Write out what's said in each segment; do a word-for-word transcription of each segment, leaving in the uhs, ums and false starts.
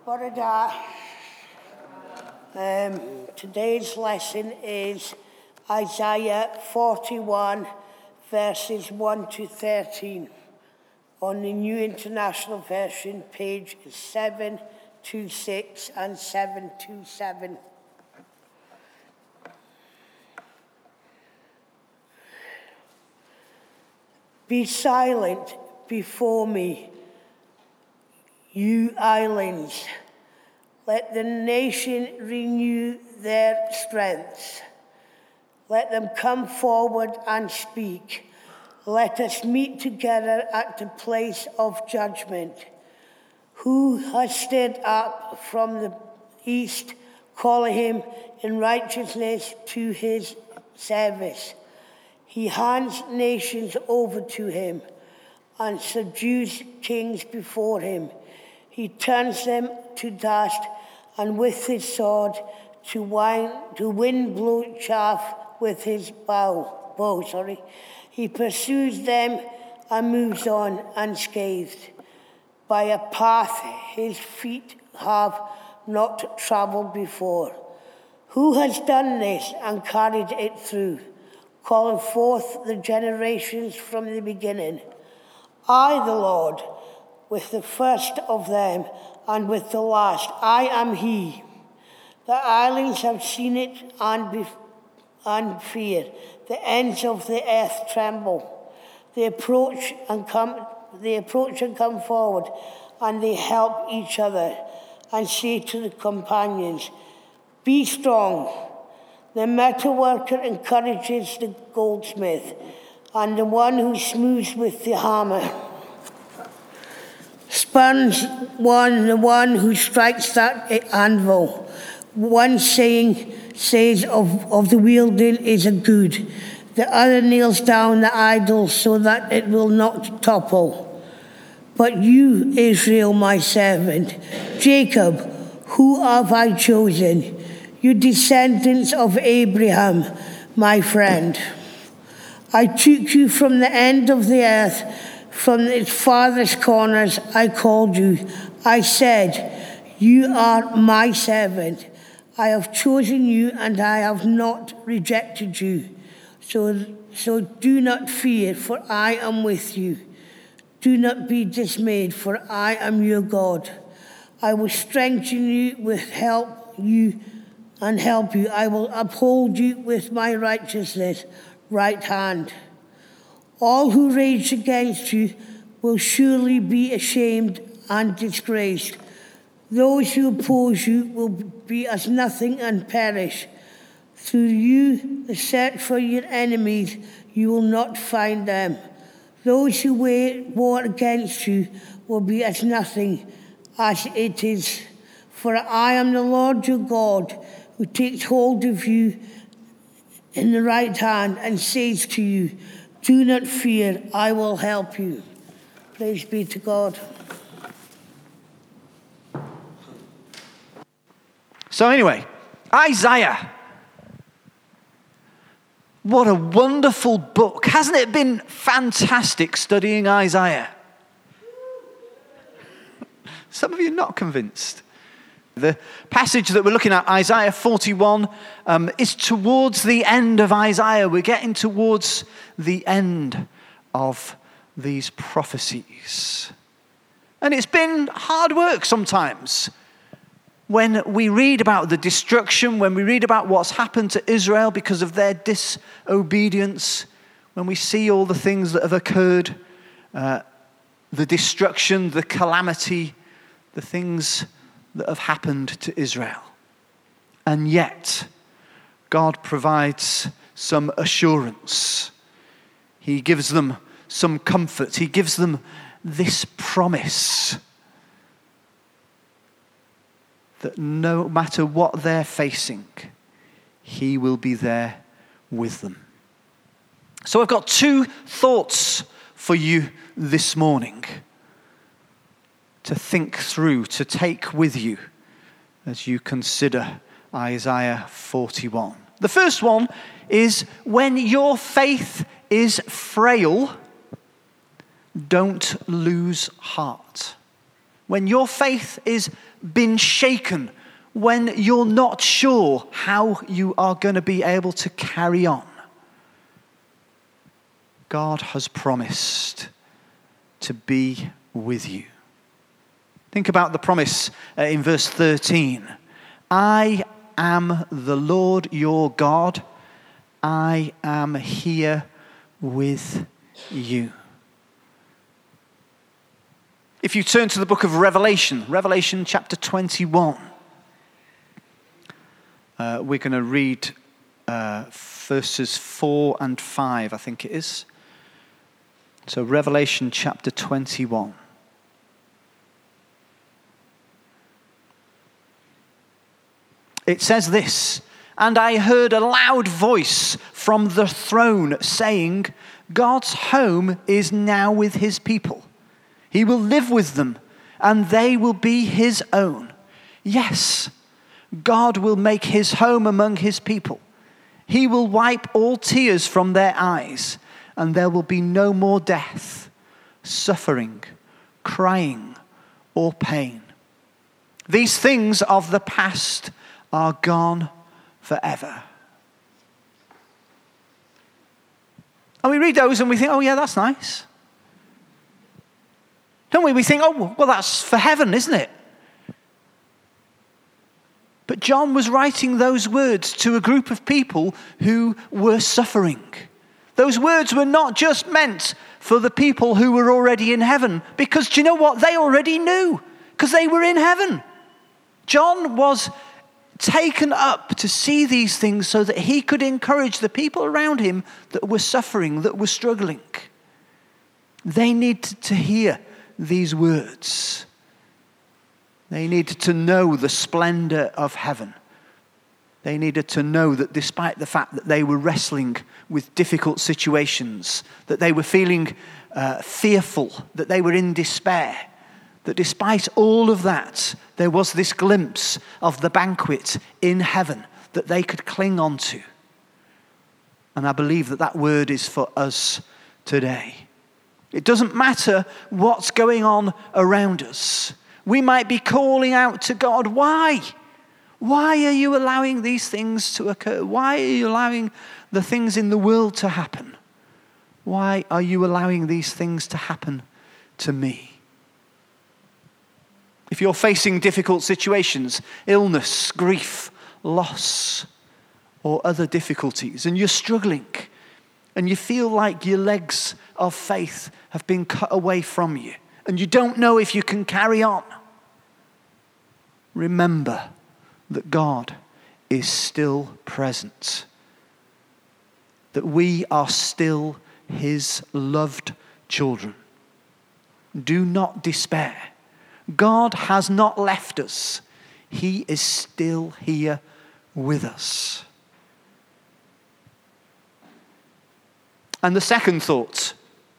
Bore da. Um, today's lesson is Isaiah forty-one, verses one to thirteen, on the New International Version, page seven twenty-six and seven twenty-seven. Be silent before me, you islands. Let the nation renew their strength. Let them come forward and speak. Let us meet together at the place of judgment. Who has stood up from the east, calling him in righteousness to his service? He hands nations over to him and subdues kings before him. He turns them to dust, and with his sword to wine, to wind blow chaff with his bow. bow sorry. He pursues them and moves on unscathed. By a path his feet have not travelled before. Who has done this and carried it through, calling forth the generations from the beginning? I, the Lord, with the first of them and with the last, I am he. The islands have seen it and, be- and fear. The ends of the earth tremble. They approach and come. They approach and come forward, and they help each other, and say to the companions, "Be strong." The metal worker encourages the goldsmith, and the one who smooths with the hammer spurns one, the one who strikes that anvil. One saying says of, of the wielding is a good. The other nails down the idol so that it will not topple. But you, Israel, my servant, Jacob, who have I chosen? You descendants of Abraham, my friend. I took you from the end of the earth, from its farthest corners I called you. I said, you are my servant. I have chosen you and I have not rejected you. So, so do not fear, for I am with you. Do not be dismayed, for I am your God. I will strengthen you with help you and help you. I will uphold you with my righteousness right hand. All who rage against you will surely be ashamed and disgraced. Those who oppose you will be as nothing and perish. Through you, the search for your enemies, you will not find them. Those who wage war against you will be as nothing as it is. For I am the Lord your God, who takes hold of you in the right hand and says to you, do not fear, I will help you. Praise be to God. So anyway, Isaiah. What a wonderful book. Hasn't it been fantastic studying Isaiah? Some of you are not convinced. The passage that we're looking at, Isaiah forty-one, um, is towards the end of Isaiah. We're getting towards the end of these prophecies. And it's been hard work sometimes. When we read about the destruction, when we read about what's happened to Israel because of their disobedience, when we see all the things that have occurred, uh, the destruction, the calamity, the things that have happened to Israel. And yet, God provides some assurance. He gives them some comfort. He gives them this promise that no matter what they're facing, he will be there with them. So I've got two thoughts for you this morning to think through, to take with you as you consider Isaiah forty-one. The first one is, when your faith is frail, don't lose heart. when your faith is been shaken, when you're not sure how you are going to be able to carry on, God has promised to be with you. Think about the promise uh, in verse thirteen. I am the Lord your God. I am here with you. If you turn to the book of Revelation, Revelation chapter twenty-one, uh, we're going to read uh, verses four and five, I think it is. So Revelation chapter twenty-one. It says this, and I heard a loud voice from the throne saying, God's home is now with his people. He will live with them, and they will be his own. Yes, God will make his home among his people. He will wipe all tears from their eyes, and there will be no more death, suffering, crying, or pain. These things of the past are gone forever. And we read those and we think, oh yeah, that's nice. Don't we? We think, oh, well, that's for heaven, isn't it? But John was writing those words to a group of people who were suffering. Those words were not just meant for the people who were already in heaven, because do you know what? They already knew, because they were in heaven. John was taken up to see these things so that he could encourage the people around him that were suffering, that were struggling. They needed to hear these words. They needed to know the splendor of heaven. They needed to know that despite the fact that they were wrestling with difficult situations, that they were feeling uh, fearful, that they were in despair, that despite all of that, there was this glimpse of the banquet in heaven that they could cling on to. And I believe that that word is for us today. It doesn't matter what's going on around us. We might be calling out to God, why? Why are you allowing these things to occur? Why are you allowing the things in the world to happen? Why are you allowing these things to happen to me? If you're facing difficult situations, illness, grief, loss, or other difficulties, and you're struggling, and you feel like your legs of faith have been cut away from you, and you don't know if you can carry on, remember that God is still present, that we are still his loved children. Do not despair. God has not left us. He is still here with us. And the second thought,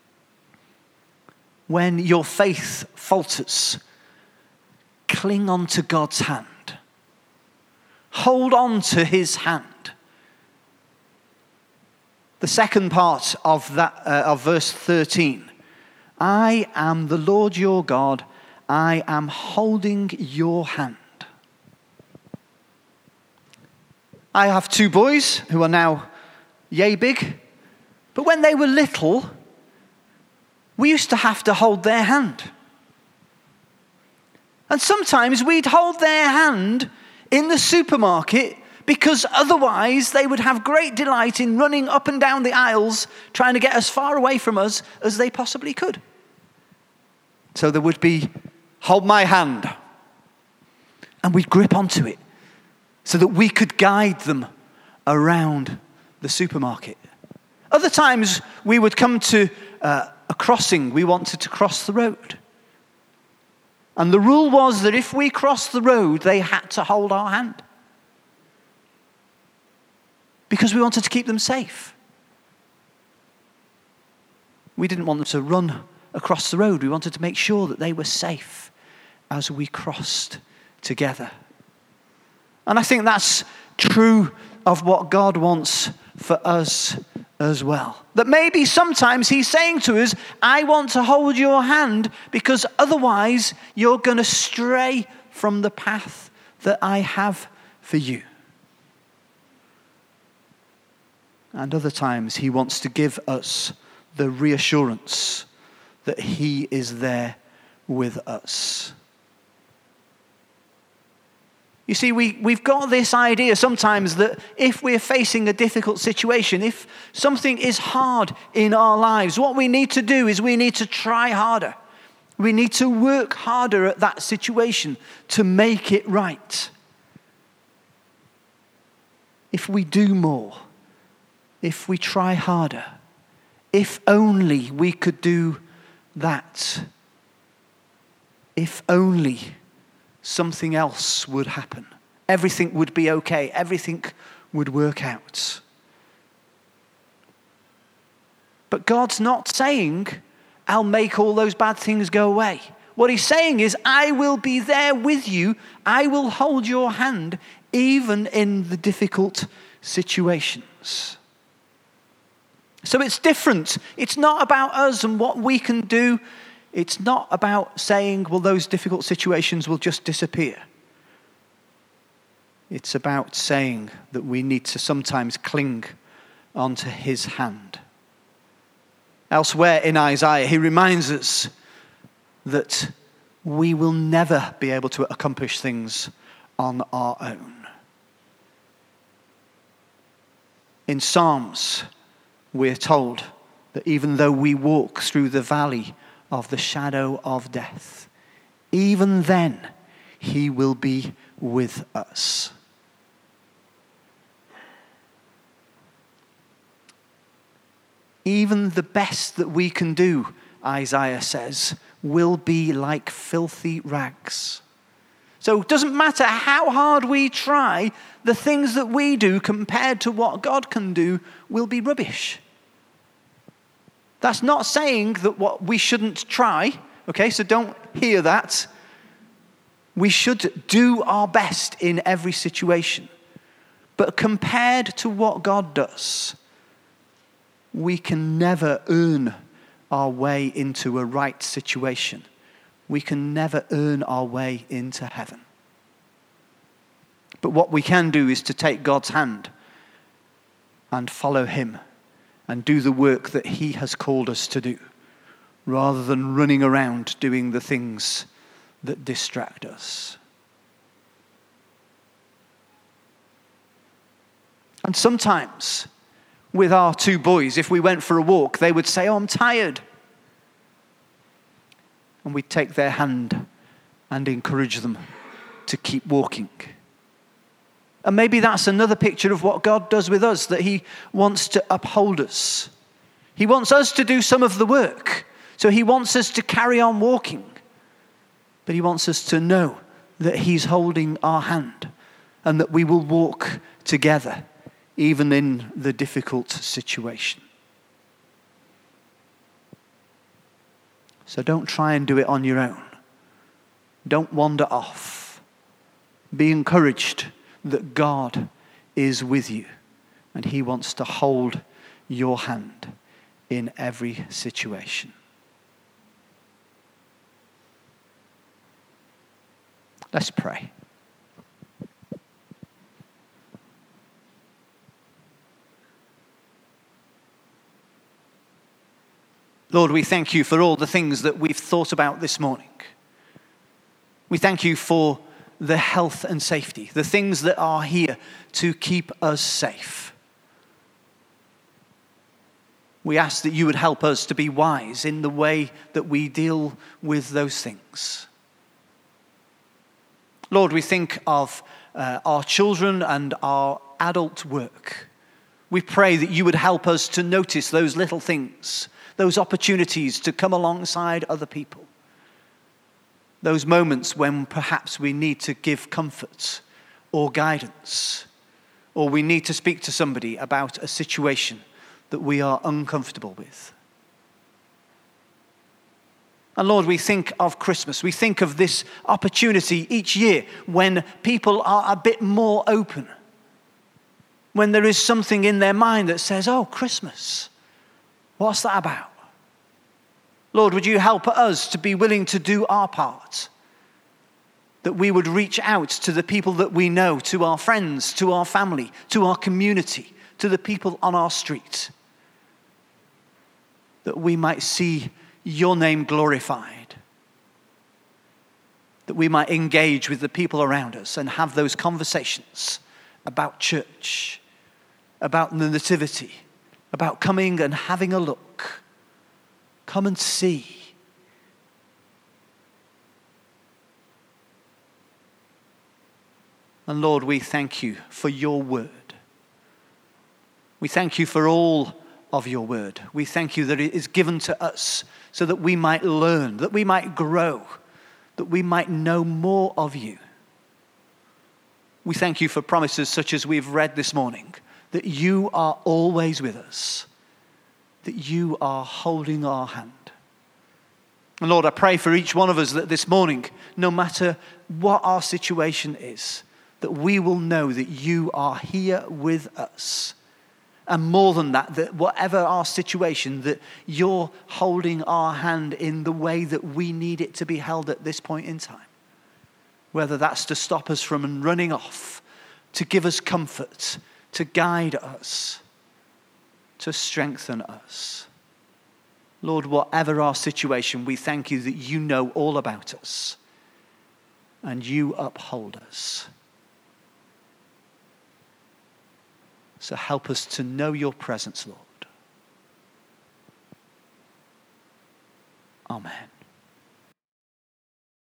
when your faith falters, cling on to God's hand. Hold on to his hand. The second part of that uh, of verse thirteen. I am the Lord your God. I am holding your hand. I have two boys who are now yay big. But when they were little, we used to have to hold their hand. And sometimes we'd hold their hand in the supermarket because otherwise they would have great delight in running up and down the aisles trying to get as far away from us as they possibly could. So there would be, hold my hand. And we'd grip onto it so that we could guide them around the supermarket. Other times we would come to uh, a crossing. We wanted to cross the road. And the rule was that if we crossed the road, they had to hold our hand. Because we wanted to keep them safe. We didn't want them to run across the road. We wanted to make sure that they were safe as we crossed together. And I think that's true of what God wants for us as well. That maybe sometimes he's saying to us, I want to hold your hand because otherwise you're going to stray from the path that I have for you. And other times he wants to give us the reassurance that he is there with us. You see, we, we've got this idea sometimes that if we're facing a difficult situation, if something is hard in our lives, what we need to do is we need to try harder. We need to work harder at that situation to make it right. If we do more, if we try harder, if only we could do that, if only something else would happen. Everything would be okay. Everything would work out. But God's not saying, I'll make all those bad things go away. What he's saying is, I will be there with you. I will hold your hand even in the difficult situations. So it's different. It's not about us and what we can do. It's not about saying, well, those difficult situations will just disappear. It's about saying that we need to sometimes cling onto his hand. Elsewhere in Isaiah, he reminds us that we will never be able to accomplish things on our own. In Psalms, we're told that even though we walk through the valley of the shadow of death, even then he will be with us. Even the best that we can do, Isaiah says, will be like filthy rags. So it doesn't matter how hard we try, the things that we do compared to what God can do will be rubbish. That's not saying that what we shouldn't try, okay, so don't hear that. We should do our best in every situation. But compared to what God does, we can never earn our way into a right situation. We can never earn our way into heaven. But what we can do is to take God's hand and follow him and do the work that he has called us to do, rather than running around doing the things that distract us. And sometimes, with our two boys, if we went for a walk, they would say, oh, I'm tired. And we'd take their hand and encourage them to keep walking. And maybe that's another picture of what God does with us, that he wants to uphold us. He wants us to do some of the work. So he wants us to carry on walking. But he wants us to know that he's holding our hand and that we will walk together, even in the difficult situation. So don't try and do it on your own. Don't wander off. Be encouraged that God is with you and he wants to hold your hand in every situation. Let's pray. Lord, we thank you for all the things that we've thought about this morning. We thank you for the health and safety, the things that are here to keep us safe. We ask that you would help us to be wise in the way that we deal with those things. Lord, we think of uh, our children and our adult work. We pray that you would help us to notice those little things, those opportunities to come alongside other people. Those moments when perhaps we need to give comfort or guidance, or we need to speak to somebody about a situation that we are uncomfortable with. And Lord, we think of Christmas. We think of this opportunity each year when people are a bit more open. when there is something in their mind that says, oh, Christmas, what's that about? Lord, would you help us to be willing to do our part? That we would reach out to the people that we know, to our friends, to our family, to our community, to the people on our street. That we might see your name glorified. That we might engage with the people around us and have those conversations about church, about the nativity, about coming and having a look. Come and see. And Lord, we thank you for your word. We thank you for all of your word. We thank you that it is given to us so that we might learn, that we might grow, that we might know more of you. We thank you for promises such as we've read this morning, that you are always with us, that you are holding our hand. And Lord, I pray for each one of us that this morning, no matter what our situation is, that we will know that you are here with us. And more than that, that whatever our situation, that you're holding our hand in the way that we need it to be held at this point in time. Whether that's to stop us from running off, to give us comfort, to guide us, to strengthen us. Lord, whatever our situation, we thank you that you know all about us and you uphold us. So help us to know your presence, Lord. Amen.